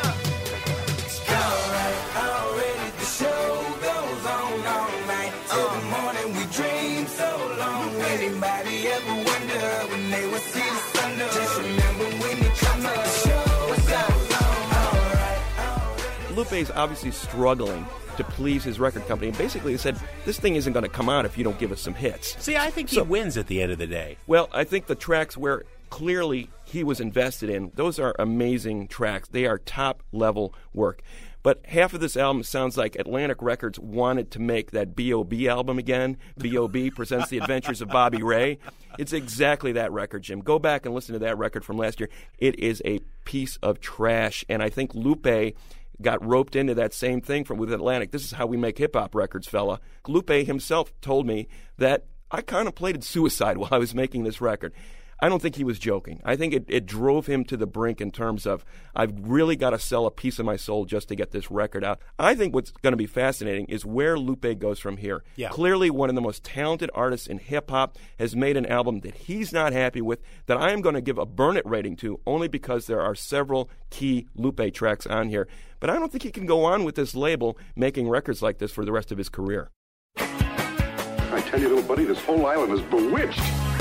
Alright, already the show goes on all night. Till the morning we dream so long. Anybody ever wonder when they would see the sun? Just remember when you come to the show, what's goes on? Alright, already.
Lupe's obviously struggling to please his record company, and basically he said, this thing isn't going to come out if you don't give us some hits.
See, I think he
so,
wins at the end of the day.
Well, I think the tracks where clearly he was invested in, those are amazing tracks. They are top-level work. But half of this album sounds like Atlantic Records wanted to make that B O B album again. B O B presents The Adventures of Bobby Ray. It's exactly that record, Jim. Go back and listen to that record from last year. It is a piece of trash, and I think Lupe got roped into that same thing from with Atlantic. This is how we make hip-hop records, fella. Lupe himself told me that I contemplated suicide while I was making this record. I don't think he was joking. I think it, it drove him to the brink in terms of, I've really got to sell a piece of my soul just to get this record out. I think what's going to be fascinating is where Lupe goes from here.
Yeah.
Clearly one of the most talented artists in hip-hop has made an album that he's not happy with, that I am going to give a burn it rating to, only because there are several key Lupe tracks on here. But I don't think he can go on with this label making records like this for the rest of his career.
I tell you, little buddy, this whole island is bewitched.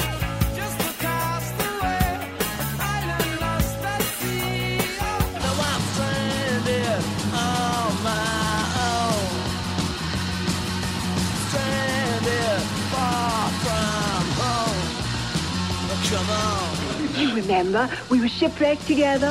You remember, we were shipwrecked together.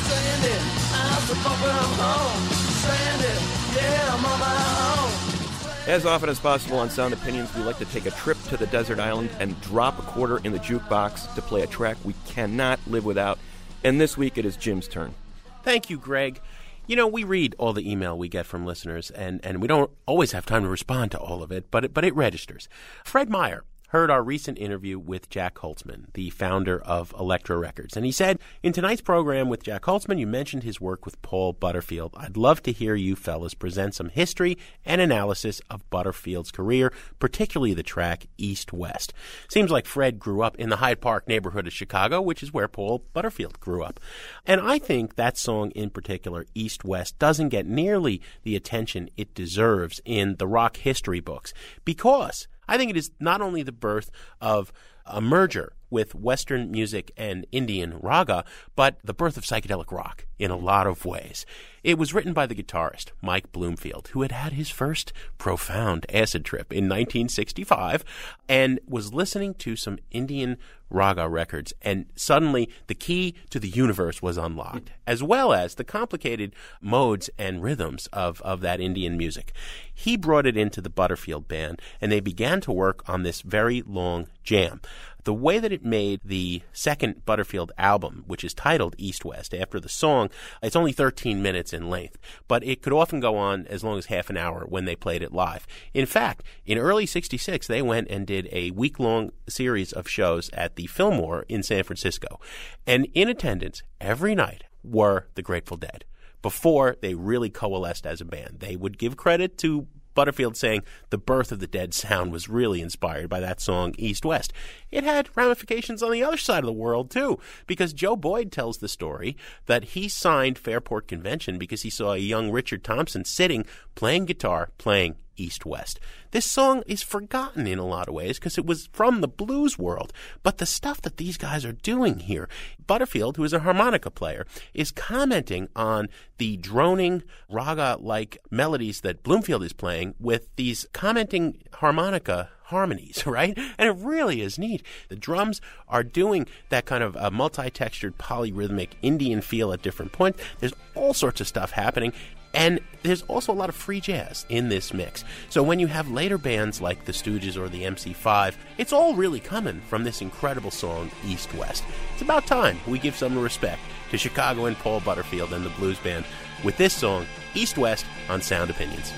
As often as possible on Sound Opinions, we like to take a trip to the desert island and drop a quarter in the jukebox to play a track we cannot live without. And this week it is Jim's turn.
Thank you, Greg. You know, we read all the email we get from listeners, and, and we don't always have time to respond to all of it, but it, but it registers. Fred Meyer heard our recent interview with Jack Holtzman, the founder of Elektra Records. And he said, in tonight's program with Jack Holtzman, you mentioned his work with Paul Butterfield. I'd love to hear you fellas present some history and analysis of Butterfield's career, particularly the track East West. Seems like Fred grew up in the Hyde Park neighborhood of Chicago, which is where Paul Butterfield grew up. And I think that song in particular, East West, doesn't get nearly the attention it deserves in the rock history books, because I think it is not only the birth of a merger with Western music and Indian raga, but the birth of psychedelic rock in a lot of ways. It was written by the guitarist Mike Bloomfield, who had had his first profound acid trip in nineteen sixty-five and was listening to some Indian raga records, and suddenly the key to the universe was unlocked, as well as the complicated modes and rhythms of, of that Indian music. He brought it into the Butterfield band, and they began to work on this very long jam. The way that it made the second Butterfield album, which is titled East West, after the song, it's only thirteen minutes in length, but it could often go on as long as half an hour when they played it live. In fact, in early sixty-six, they went and did a week-long series of shows at the Fillmore in San Francisco. And in attendance every night were the Grateful Dead, before they really coalesced as a band. They would give credit to Butterfield saying the birth of the Dead sound was really inspired by that song East West. It had ramifications on the other side of the world, too, because Joe Boyd tells the story that he signed Fairport Convention because he saw a young Richard Thompson sitting, playing guitar, playing East West. This song is forgotten in a lot of ways because it was from the blues world, but the stuff that these guys are doing here, Butterfield, who is a harmonica player, is commenting on the droning raga-like melodies that Bloomfield is playing with these commenting harmonica harmonies, right? And it really is neat. The drums are doing that kind of uh, multi-textured, polyrhythmic Indian feel at different points. There's all sorts of stuff happening. And there's also a lot of free jazz in this mix. So when you have later bands like the Stooges or the M C five, it's all really coming from this incredible song, East West. It's about time we give some respect to Chicago and Paul Butterfield and the blues band with this song, East West, on Sound Opinions.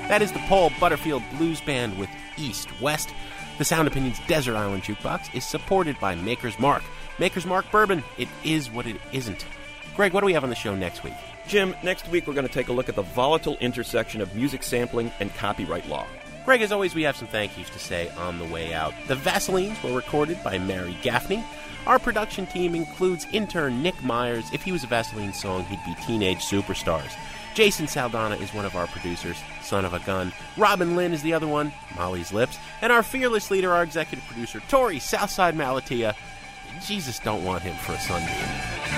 That is the Paul Butterfield Blues Band with East West. The Sound Opinions Desert Island Jukebox is supported by Maker's Mark. Maker's Mark Bourbon, it is what it isn't. Greg, what do we have on the show next week?
Jim, next week we're going to take a look at the volatile intersection of music sampling and copyright law.
Greg, as always, we have some thank yous to say on the way out. The Vaselines were recorded by Mary Gaffney. Our production team includes intern Nick Myers. If he was a Vaseline song, he'd be Teenage Superstars. Jason Saldana is one of our producers, son of a gun. Robin Lynn is the other one, Molly's Lips. And our fearless leader, our executive producer, Tori Southside Malatia. Jesus don't want him for a sunbeam.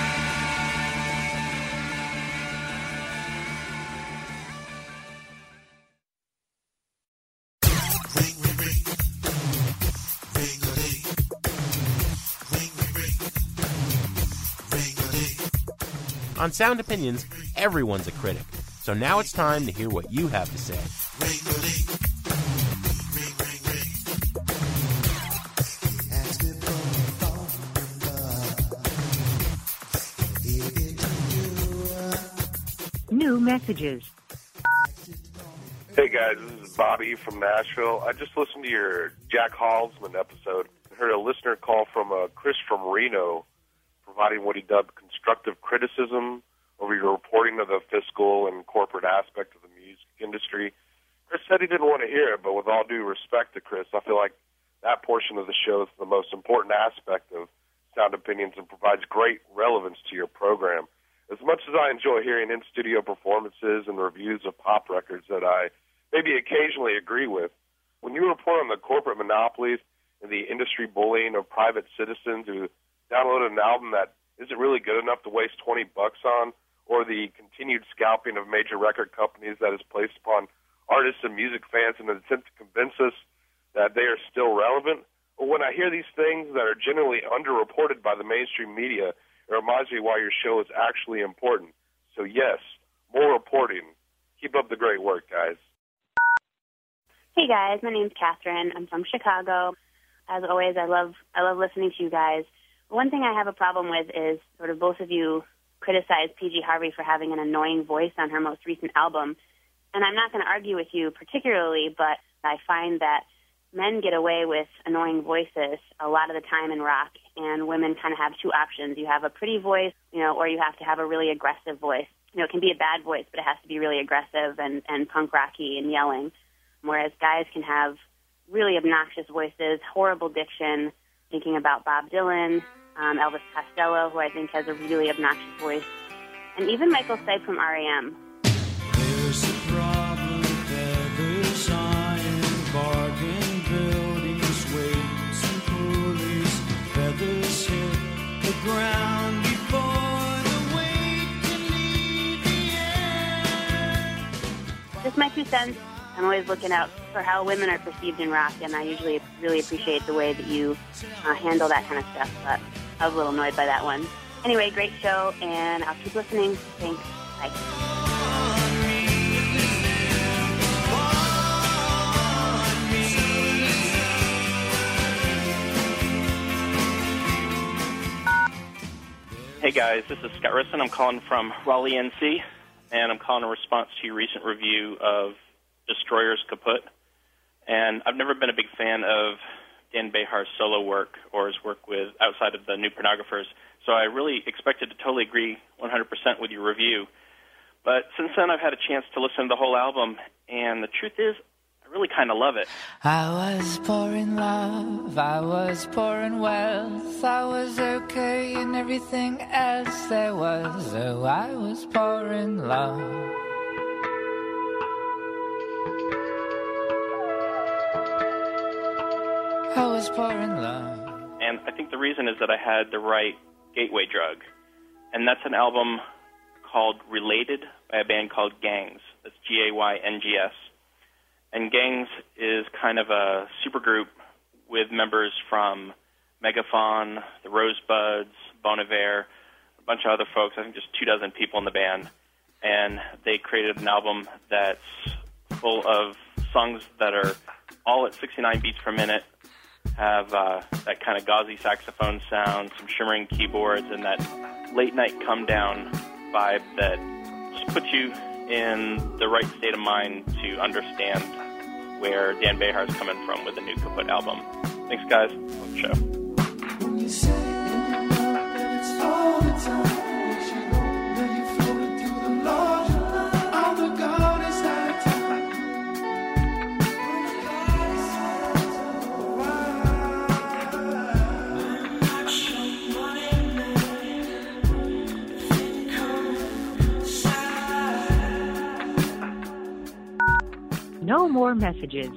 On Sound Opinions, everyone's a critic. So now it's time to hear what you have to say.
New messages.
Hey guys, this is Bobby from Nashville. I just listened to your Jack Halsman episode. I heard a listener call from uh, Chris from Reno, providing what he dubbed constructive criticism over your reporting of the fiscal and corporate aspect of the music industry. Chris said he didn't want to hear it, but with all due respect to Chris, I feel like that portion of the show is the most important aspect of Sound Opinions and provides great relevance to your program. As much as I enjoy hearing in-studio performances and reviews of pop records that I maybe occasionally agree with, when you report on the corporate monopolies and the industry bullying of private citizens who downloaded an album that isn't really good enough to waste twenty bucks on, or the continued scalping of major record companies that is placed upon artists and music fans in an attempt to convince us that they are still relevant. But when I hear these things that are generally underreported by the mainstream media, it reminds me why your show is actually important. So yes, more reporting. Keep up the great work, guys.
Hey guys, my name's Catherine. I'm from Chicago. As always, I love I love listening to you guys. One thing I have a problem with is sort of both of you criticized P G Harvey for having an annoying voice on her most recent album. And I'm not going to argue with you particularly, but I find that men get away with annoying voices a lot of the time in rock, and women kind of have two options. You have a pretty voice, you know, or you have to have a really aggressive voice. You know, it can be a bad voice, but it has to be really aggressive and, and punk rocky and yelling, whereas guys can have really obnoxious voices, horrible diction, thinking about Bob Dylan, um, Elvis Costello, who I think has a really obnoxious voice, and even Michael Stipe from R E M.
There's a problem, feathers on bargain buildings, weights and pulleys, feathers hit the ground before the weight can leave the air.
Just my two cents. I'm always looking out for how women are perceived in rock, and I usually really appreciate the way that you uh, handle that kind of stuff, but I was a little annoyed by that one. Anyway, great show, and I'll keep listening. Thanks. Bye.
Hey guys, this is Scott Risson. I'm calling from Raleigh, N C, and I'm calling in response to your recent review of Destroyers Kaput. And I've never been a big fan of Dan Behar's solo work or his work with outside of the New Pornographers, so I really expected to totally agree one hundred percent with your review. But since then, I've had a chance to listen to the whole album, and the truth is, I really kind of love it.
I was poor in love, I was poor in wealth, I was okay in everything else there was. Oh, I was poor in love. I was poor in love.
And I think the reason is that I had the right gateway drug. And that's an album called Related by a band called Gangs. That's G A Y N G S. And Gangs is kind of a supergroup with members from Megafaun, the Rosebuds, Bon Iver, a bunch of other folks. I think just two dozen people in the band. And they created an album that's full of songs that are all at sixty-nine beats per minute, have uh, that kind of gauzy saxophone sound, some shimmering keyboards, and that late-night come-down vibe that just puts you in the right state of mind to understand where Dan Behar's coming from with the new Kaput album. Thanks, guys. Love the show.
When you say in your love that it's all the time, makes you know that you're floating through the Lord. I'm the goddess that time.
No more messages.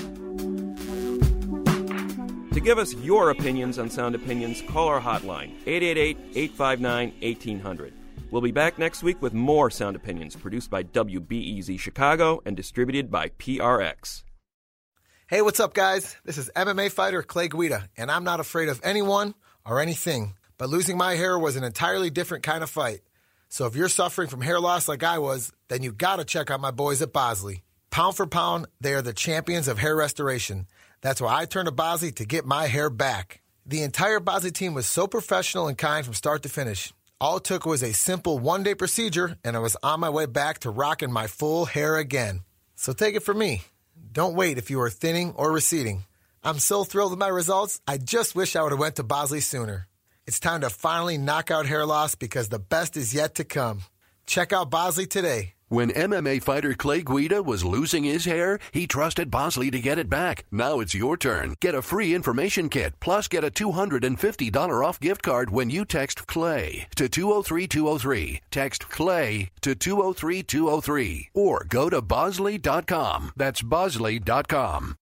To give us your opinions on Sound Opinions, call our hotline, eight eight eight, eight five nine, one eight zero zero. We'll be back next week with more Sound Opinions, produced by W B E Z Chicago and distributed by P R X.
Hey, what's up, guys? This is M M A fighter Clay Guida, and I'm not afraid of anyone or anything. But losing my hair was an entirely different kind of fight. So if you're suffering from hair loss like I was, then you gotta check out my boys at Bosley. Pound for pound, they are the champions of hair restoration. That's why I turned to Bosley to get my hair back. The entire Bosley team was so professional and kind from start to finish. All it took was a simple one-day procedure, and I was on my way back to rocking my full hair again. So take it from me. Don't wait if you are thinning or receding. I'm so thrilled with my results, I just wish I would have went to Bosley sooner. It's time to finally knock out hair loss because the best is yet to come. Check out Bosley today.
When M M A fighter Clay Guida was losing his hair, he trusted Bosley to get it back. Now it's your turn. Get a free information kit, plus get a two hundred fifty dollars off gift card when you text CLAY to two oh three two oh three. Text CLAY to two oh three two oh three. Or go to Bosley dot com. That's Bosley dot com.